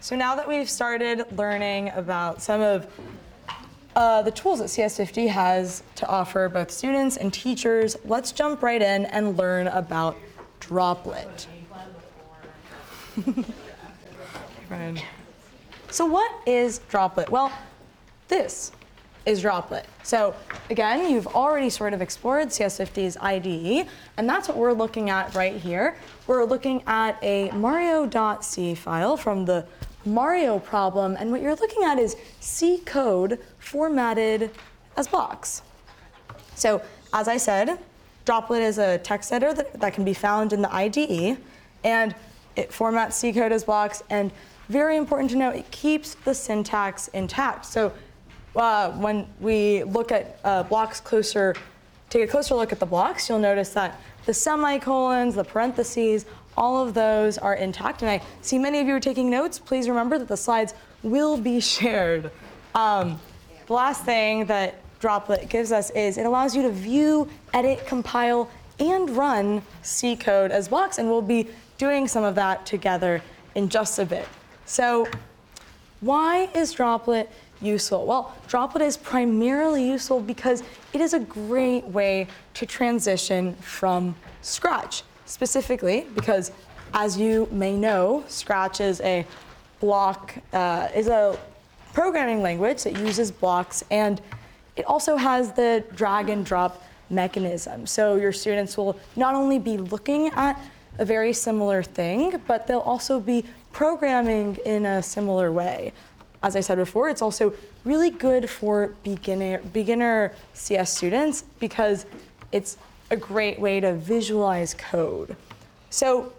So now that we've started learning about some of the tools that CS50 has to offer both students and teachers, let's jump right in and learn about Droplet. So what is Droplet? Well, this is Droplet. So again, you've already sort of explored CS50's IDE, and that's what we're looking at right here. We're looking at a Mario.c file from the Mario problem, and what you're looking at is C code formatted as blocks. So as I said, Droplet is a text editor that can be found in the IDE, and it formats C code as blocks, and very important to note, it keeps the syntax intact. So when we look at blocks take a closer look at the blocks, you'll notice that the semicolons, the parentheses, all of those are intact. And I see many of you are taking notes. Please remember that the slides will be shared. The last thing that Droplet gives us is it allows you to view, edit, compile, and run C code as blocks, and we'll be doing some of that together in just a bit. So why is Droplet useful? Well, Droplet is primarily useful because it is a great way to transition from Scratch. Specifically because, as you may know, Scratch is a programming language that uses blocks, and it also has the drag and drop mechanism. So your students will not only be looking at a very similar thing, but they'll also be programming in a similar way. As I said before, it's also really good for beginner CS students because it's a great way to visualize code. So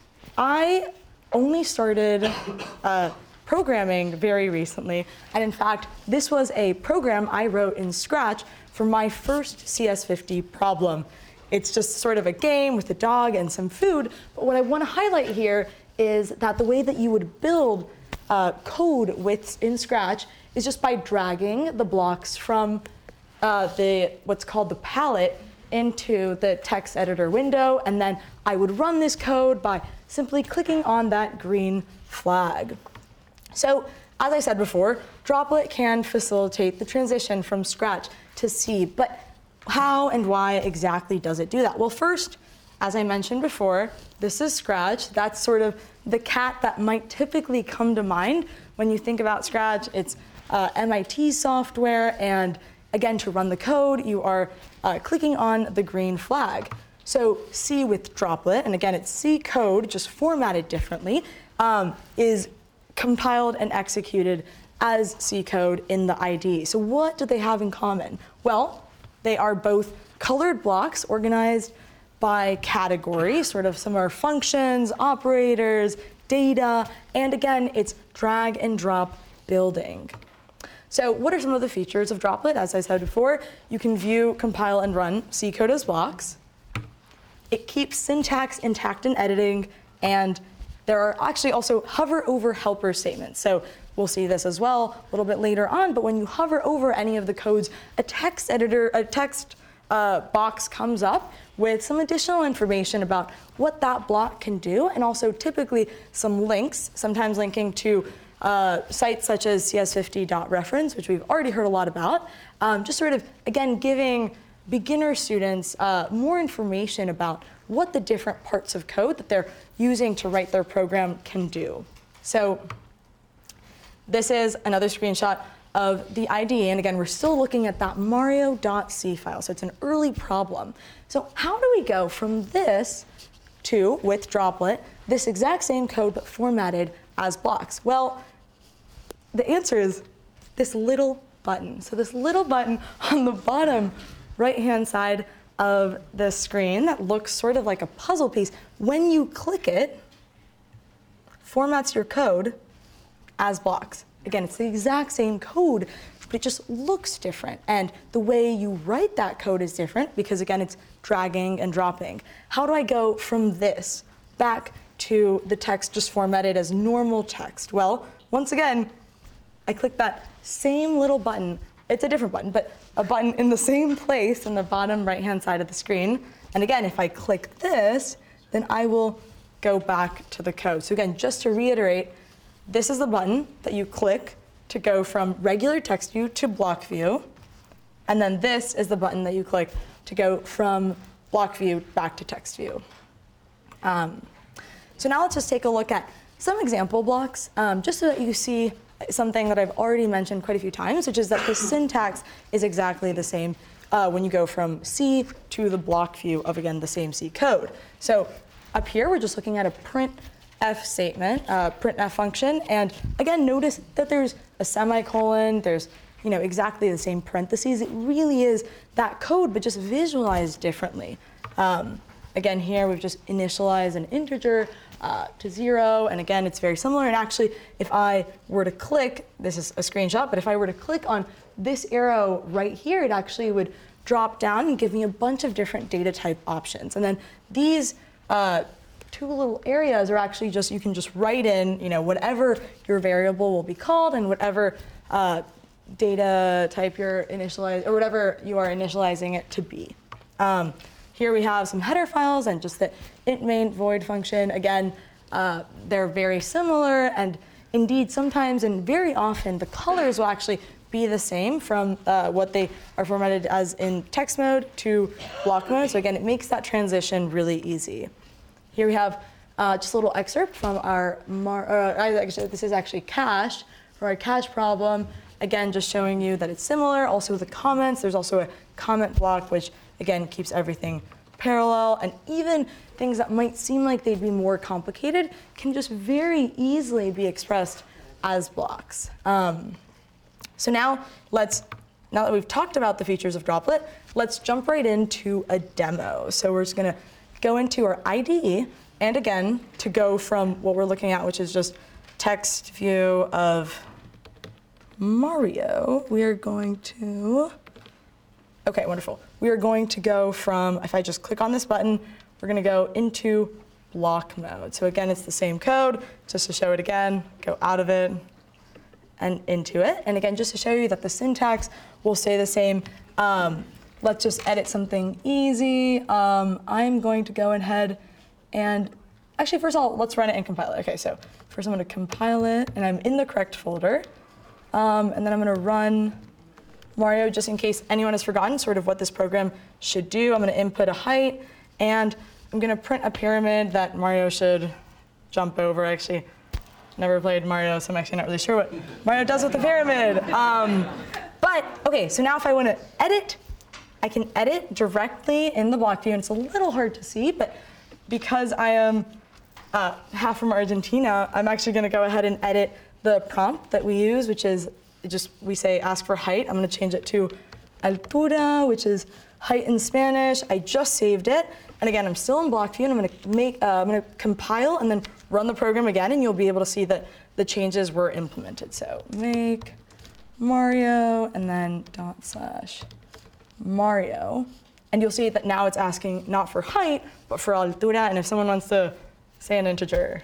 I only started programming very recently, and in fact, this was a program I wrote in Scratch for my first CS50 problem. It's just sort of a game with a dog and some food, but what I want to highlight here is that the way that you would build code in Scratch is just by dragging the blocks from what's called the palette into the text editor window, and then I would run this code by simply clicking on that green flag. So, as I said before, Droplet can facilitate the transition from Scratch to C, but how and why exactly does it do that? Well, first, as I mentioned before, this is Scratch. That's sort of the cat that might typically come to mind when you think about Scratch. It's MIT software, and again, to run the code, you are clicking on the green flag. So C with Droplet, and again, it's C code, just formatted differently, is compiled and executed as C code in the IDE. So what do they have in common? Well, they are both colored blocks organized by category, sort of some are functions, operators, data, and again, it's drag and drop building. So what are some of the features of Droplet? As I said before, you can view, compile, and run C code as blocks. It keeps syntax intact in editing, and there are actually also hover over helper statements. So we'll see this as well a little bit later on, but when you hover over any of the codes, a text box comes up with some additional information about what that block can do, and also typically some links, sometimes linking to sites such as cs50.reference, which we've already heard a lot about, just sort of, again, giving beginner students more information about what the different parts of code that they're using to write their program can do. So this is another screenshot of the IDE, and again, we're still looking at that Mario.c file, so it's an early problem. So how do we go from this to, with Droplet, this exact same code but formatted as blocks? Well, the answer is this little button. So this little button on the bottom right-hand side of the screen that looks sort of like a puzzle piece, when you click it, formats your code as blocks. Again, it's the exact same code, but it just looks different. And the way you write that code is different because, again, it's dragging and dropping. How do I go from this back to the text just formatted as normal text? Well, once again, I click that same little button. It's a different button, but a button in the same place in the bottom right-hand side of the screen. And again, if I click this, then I will go back to the code. So again, just to reiterate, this is the button that you click to go from regular text view to block view. And then this is the button that you click to go from block view back to text view. So now let's just take a look at some example blocks, just so that you see something that I've already mentioned quite a few times, which is that the syntax is exactly the same when you go from C to the block view of, again, the same C code. So up here, we're just looking at a printf statement, printf function, and again, notice that there's a semicolon, there's exactly the same parentheses. It really is that code, but just visualized differently. Again, here we've just initialized an integer to 0, and again, it's very similar. And actually, if I were to click, this is a screenshot, but if I were to click on this arrow right here, it actually would drop down and give me a bunch of different data type options. And then these two little areas are actually just, you can just write in, whatever your variable will be called and whatever data type you're initializing, or whatever you are initializing it to be. Here we have some header files and just the int main void function. Again, they're very similar, and indeed sometimes and very often the colors will actually be the same from what they are formatted as in text mode to block mode. So again, it makes that transition really easy. Here we have just a little excerpt from our, this is actually cached, for our cache problem. Again, just showing you that it's similar. Also the comments, there's also a comment block, which again keeps everything parallel, and even things that might seem like they'd be more complicated can just very easily be expressed as blocks. So now that we've talked about the features of Droplet, let's jump right into a demo. So we're just gonna go into our IDE, and again, to go from what we're looking at, which is just text view of Mario, we are going to, okay, wonderful. We are going to go from, if I just click on this button, we're gonna go into block mode. So again, it's the same code, just to show it again, go out of it and into it. And again, just to show you that the syntax will stay the same, let's just edit something easy. I'm going to go ahead and, actually first of all, let's run it and compile it. Okay, so first I'm gonna compile it, and I'm in the correct folder. And then I'm gonna run Mario just in case anyone has forgotten sort of what this program should do. I'm gonna input a height, and I'm gonna print a pyramid that Mario should jump over. Actually, never played Mario, so I'm actually not really sure what Mario does with the pyramid. But, okay, so now if I wanna edit, I can edit directly in the block view, and it's a little hard to see, but because I am half from Argentina, I'm actually gonna go ahead and edit the prompt that we use, which is just, we say ask for height. I'm gonna change it to altura, which is height in Spanish. I just saved it. And again, I'm still in block view, and I'm gonna compile and then run the program again, and you'll be able to see that the changes were implemented. So make Mario, and then /Mario. And you'll see that now it's asking not for height, but for altura. And if someone wants to say an integer,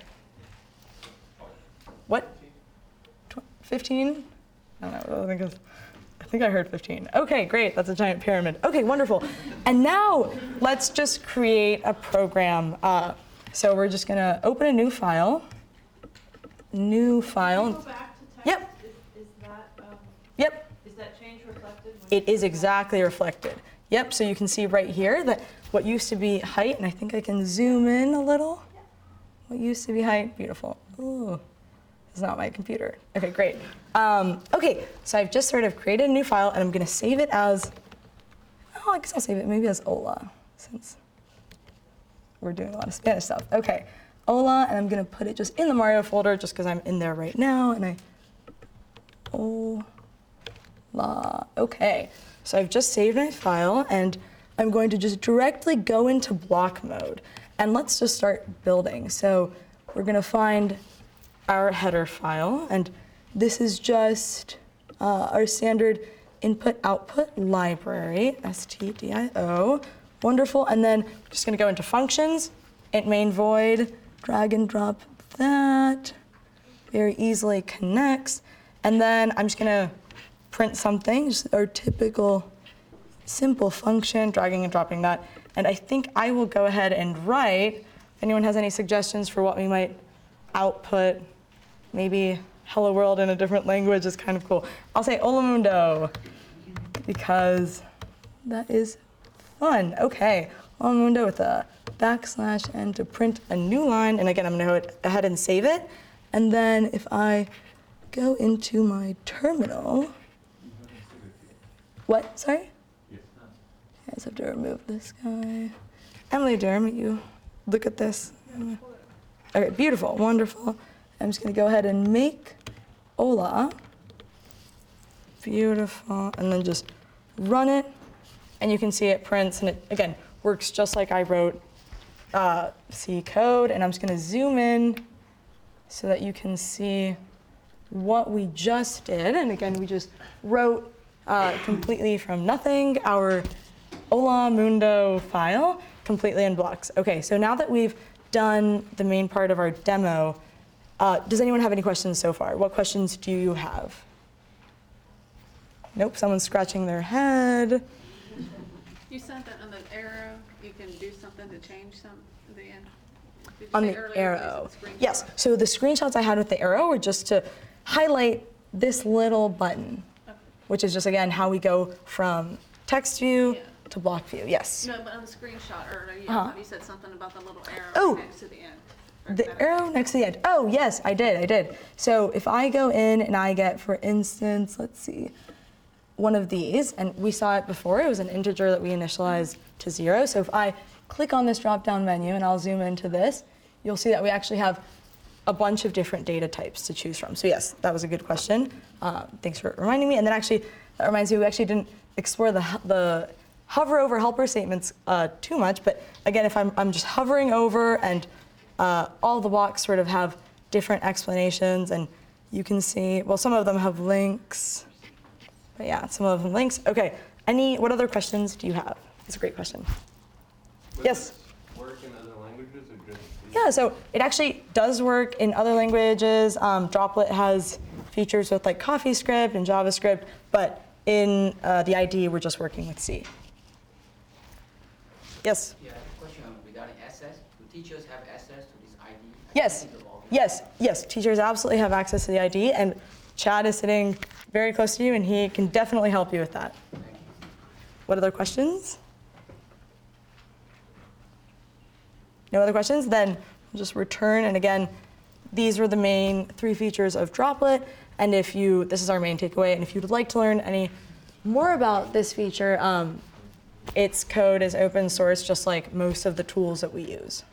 what? 15? I don't know, I think I heard 15. Okay, great, that's a giant pyramid. Okay, wonderful. And now let's just create a program. So we're just gonna open a new file. New file. Can you go back to text? Yep. Is that, Yep. is that change reflected? It is exactly reflected. Yep, so you can see right here that what used to be height, and I think I can zoom in a little. What used to be height, beautiful. Ooh. It's not my computer. Okay, great. Okay, so I've just sort of created a new file, and I'm gonna save it as, oh, I guess I'll save it maybe as Hola, since we're doing a lot of Spanish stuff. Okay, Hola, and I'm gonna put it just in the Mario folder just because I'm in there right now, and Hola. Okay, so I've just saved my file, and I'm going to just directly go into block mode, and let's just start building. So we're gonna find our header file, and this is just our standard input-output library, stdio, wonderful. And then we're just gonna go into functions, int main void, drag and drop that, very easily connects. And then I'm just gonna print something, just our typical simple function, dragging and dropping that. And I think I will go ahead and write, if anyone has any suggestions for what we might output maybe hello world in a different language is kind of cool. I'll say Hola Mundo because that is fun. Okay, Hola Mundo with a backslash and to print a new line. And again, I'm gonna go ahead and save it. And then if I go into my terminal, what, sorry? I just have to remove this guy. Emily Durham, you look at this. Okay, beautiful, wonderful. I'm just gonna go ahead and make Hola. Beautiful, and then just run it. And you can see it prints, and it, again, works just like I wrote C code. And I'm just gonna zoom in so that you can see what we just did. And again, we just wrote completely from nothing our Hola Mundo file completely in blocks. Okay, so now that we've done the main part of our demo, does anyone have any questions so far? What questions do you have? Nope, someone's scratching their head. You said that on the arrow, you can do something to change some at the end. Did you On say the earlier arrow. using screenshot? Yes, so the screenshots I had with the arrow were just to highlight this little button, which is just, again, how we go from text view Yeah. to block view. Yes. No, but on the screenshot earlier, you, Uh-huh. thought you said something about the little arrow Oh. next to the end. Or The that- arrow next to the end. Oh, yes, I did. So if I go in and I get, for instance, let's see, one of these, and we saw it before, it was an integer that we initialized to 0. So if I click on this drop-down menu and I'll zoom into this, you'll see that we actually have a bunch of different data types to choose from. So yes, that was a good question. Thanks for reminding me. And then actually, that reminds me, we actually didn't explore the hover over helper statements too much, but again, if I'm just hovering over and all the blocks sort of have different explanations, and you can see, well, some of them have links, but yeah, some of them links. Okay, what other questions do you have? It's a great question. Yes? Does it work in other languages or just? Yeah, so it actually does work in other languages. Droplet has features with like CoffeeScript and JavaScript, but in the IDE, we're just working with C. Yes? Yeah, question regarding access. Do teachers have access to this ID? Yes. Yes. Teachers absolutely have access to the ID, and Chad is sitting very close to you, and he can definitely help you with that. Thank you. What other questions? No other questions? Then we'll just return, and again, these are the main 3 features of Droplet, and this is our main takeaway, and if you'd like to learn any more about this feature, its code is open source, just like most of the tools that we use.